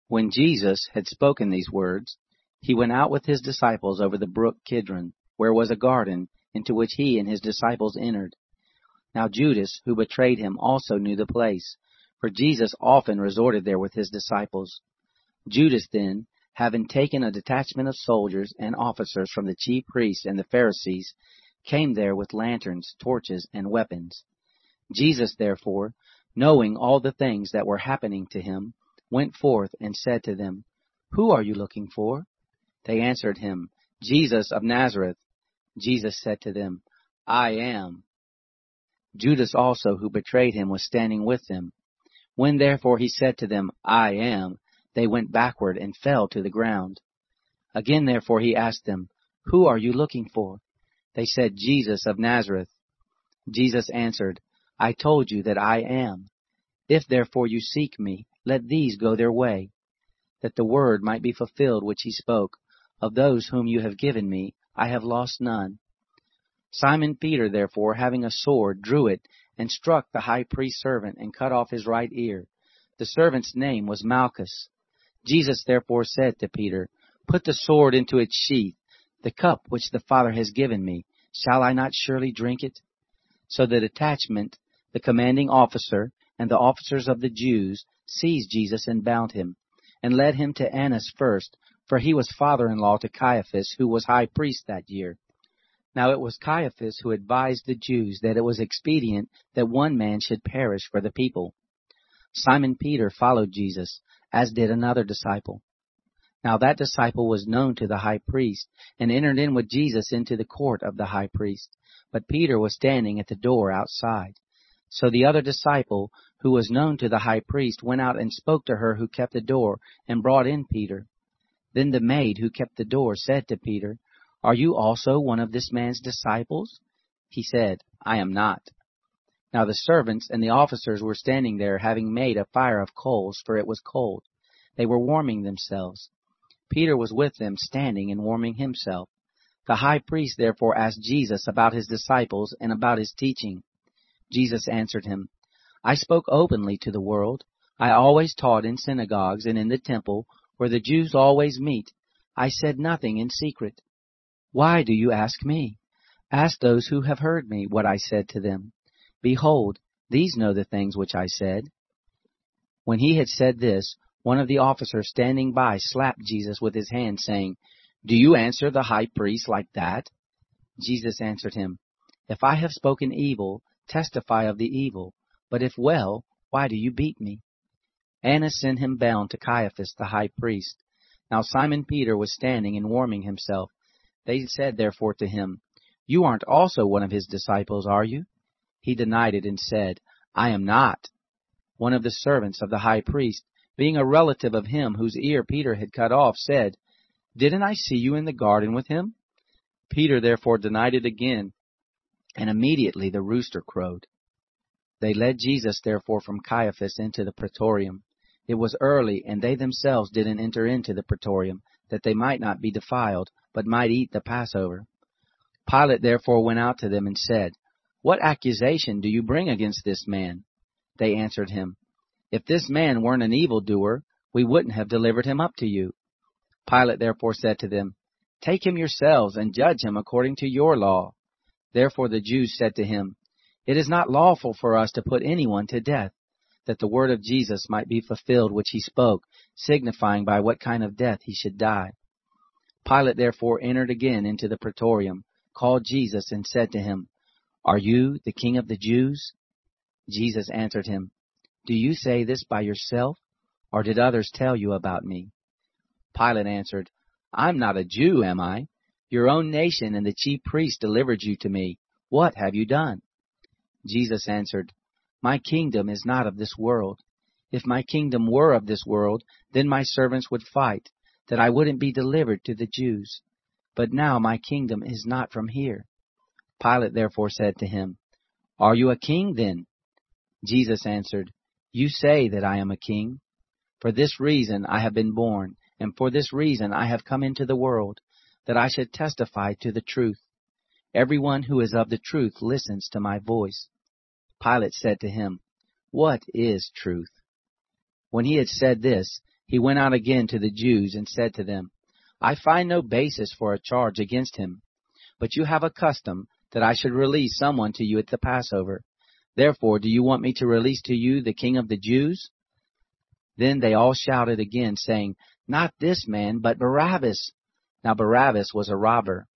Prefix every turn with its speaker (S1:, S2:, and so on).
S1: When Jesus had spoken these words, he went out with his disciples over the brook Kidron, where was a garden, into which he and his disciples entered. Now Judas, who betrayed him, also knew the place, for Jesus often resorted there with his disciples. Judas then, having taken a detachment of soldiers and officers from the chief priests and the Pharisees, came there with lanterns, torches, and weapons. Jesus, therefore, knowing all the things that were happening to him, went forth and said to them, "Who are you looking for?" They answered him, "Jesus of Nazareth." Jesus said to them, "I am." Judas also, who betrayed him, was standing with them. When therefore he said to them, "I am," they went backward and fell to the ground. Again therefore he asked them, "Who are you looking for?" They said, "Jesus of Nazareth." Jesus answered, "I told you that I am. If therefore you seek me, let these go their way, that the word might be fulfilled which he spoke, Of those whom you have given me, I have lost none." Simon Peter therefore, having a sword, drew it, and struck the high priest's servant, and cut off his right ear. The servant's name was Malchus. Jesus therefore said to Peter, "Put the sword into its sheath. The cup which the Father has given me, shall I not surely drink it?" So the detachment, the commanding officer, and the officers of the Jews seized Jesus and bound him, and led him to Annas first, for he was father-in-law to Caiaphas, who was high priest that year. Now it was Caiaphas who advised the Jews that it was expedient that one man should perish for the people. Simon Peter followed Jesus, as did another disciple. Now that disciple was known to the high priest, and entered in with Jesus into the court of the high priest. But Peter was standing at the door outside. So the other disciple, who was known to the high priest, went out and spoke to her who kept the door, and brought in Peter. Then the maid who kept the door said to Peter, "Are you also one of this man's disciples?" He said, "I am not." Now the servants and the officers were standing there, having made a fire of coals, for it was cold. They were warming themselves. Peter was with them, standing and warming himself. The high priest therefore asked Jesus about his disciples and about his teaching. Jesus answered him, "I spoke openly to the world. I always taught in synagogues and in the temple, where the Jews always meet. I said nothing in secret. Why do you ask me? Ask those who have heard me what I said to them. Behold, these know the things which I said." When he had said this, one of the officers standing by slapped Jesus with his hand, saying, "Do you answer the high priest like that?" Jesus answered him, "If I have spoken evil, testify of the evil. But if well, why do you beat me?" Annas sent him bound to Caiaphas the high priest. Now Simon Peter was standing and warming himself. They said therefore to him, "You aren't also one of his disciples, are you?" He denied it and said, "I am not." One of the servants of the high priest, being a relative of him whose ear Peter had cut off, said, "Didn't I see you in the garden with him?" Peter therefore denied it again, and immediately the rooster crowed. They led Jesus therefore from Caiaphas into the praetorium. It was early, and they themselves didn't enter into the praetorium, that they might not be defiled, but might eat the Passover. Pilate therefore went out to them and said, "What accusation do you bring against this man?" They answered him, "If this man weren't an evildoer, we wouldn't have delivered him up to you." Pilate therefore said to them, "Take him yourselves and judge him according to your law." Therefore the Jews said to him, "It is not lawful for us to put anyone to death," that the word of Jesus might be fulfilled which he spoke, signifying by what kind of death he should die. Pilate therefore entered again into the praetorium, called Jesus, and said to him, "Are you the king of the Jews?" Jesus answered him, "Do you say this by yourself, or did others tell you about me?" Pilate answered, "I'm not a Jew, am I? Your own nation and the chief priests delivered you to me. What have you done?" Jesus answered, "My kingdom is not of this world. If my kingdom were of this world, then my servants would fight, that I wouldn't be delivered to the Jews. But now my kingdom is not from here." Pilate therefore said to him, "Are you a king then?" Jesus answered, "You say that I am a king. For this reason I have been born, and for this reason I have come into the world, that I should testify to the truth. Everyone who is of the truth listens to my voice." Pilate said to him, "What is truth?" When he had said this, he went out again to the Jews and said to them, I find no basis for a charge against him. But you have a custom that I should release someone to you at the Passover. Therefore, do you want me to release to you the King of the Jews? Then they all shouted again, saying, Not this man, but Barabbas. Now Barabbas was a robber.